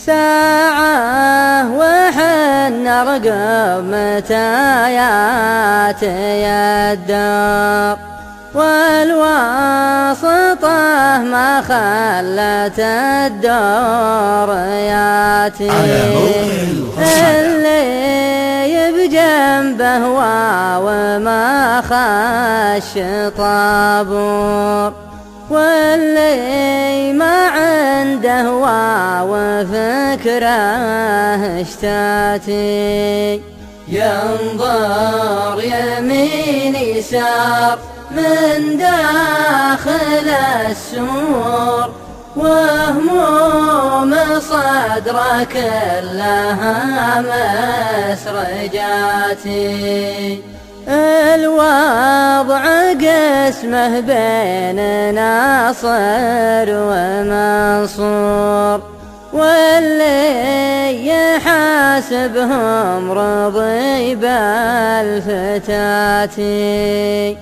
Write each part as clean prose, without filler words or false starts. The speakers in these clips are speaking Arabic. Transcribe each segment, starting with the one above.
ساعة وحن رقب متى ياتي الدار، والواسطة ما خلت الدور ياتي، اللي بجنبه وما خش طابور، واللي ما عنده وفكره اشتاتي، ينظر يمين يسار من داخل السور، وهموم صدره كلها مسرجاتي، الوضع قسمه بين ناصر ومنصور، واللي يحاسبهم رضي بالفتاتي،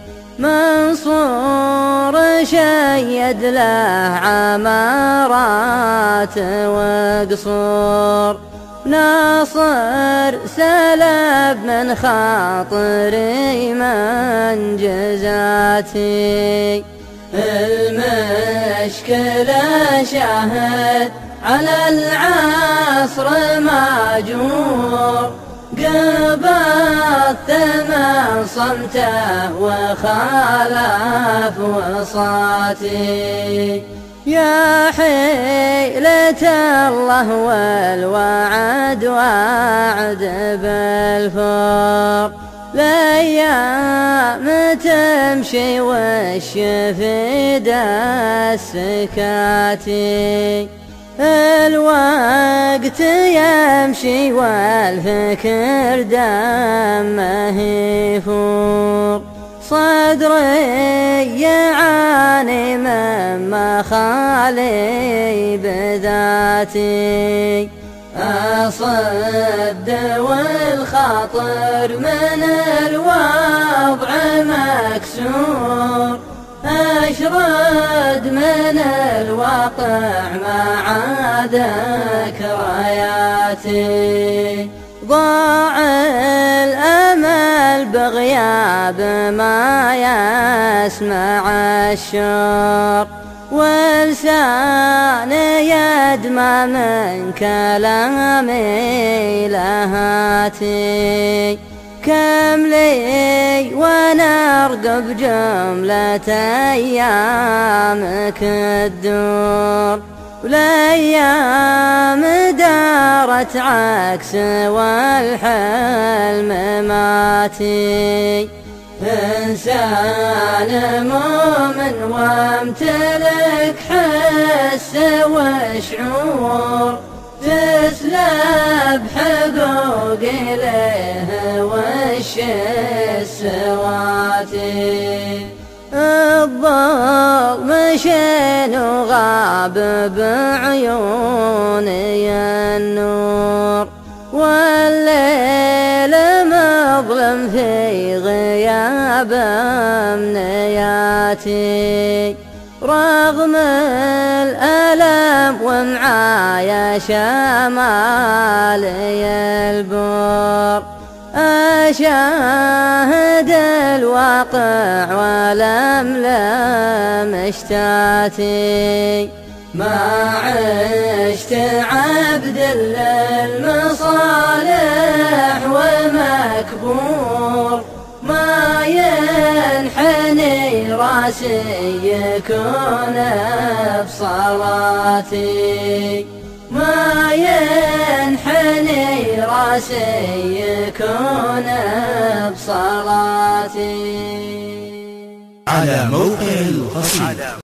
منصور شيد له عمارات وقصور، ناصر سلب من خاطري منجزاتي، المشكلة شاهد على العصر ماجور، قبضت من صمته وخالف وصاتي، يا حيلة الله والوعد وعد بالفور، الأيام تمشي والشفيد السكاتي، الوقت يمشي والفكر دمه يفور، صدري يعاني مما خالي بذاتي، أصد والخاطر من الوضع مكسور، أشرد من الواقع مع ذكرياتي، ضاع الأمل بغياب ما يسمع الشور، ولساني يدمى من كلامي لهاتي، كم لي وانا ارقب جملة ايامك الدور، والايام دارت عكس والحلم ماتي، إنسان مؤمن وامتلك حس وشعور، تسلب حقوقي له وش السواتي، الظلم شين وغاب بعيوني النور، والليل مظلم في غياب أمنياتي، رغم الألم ومعايا شمالي البور، أشاهد الواقع ولملم اشتاتي، ما عشت عبد للمصالح ومكبور، ما ينحني راسي يكون بصلاتي، ما ينحني راسي يكون بصلاتي. على موقع القصيدة.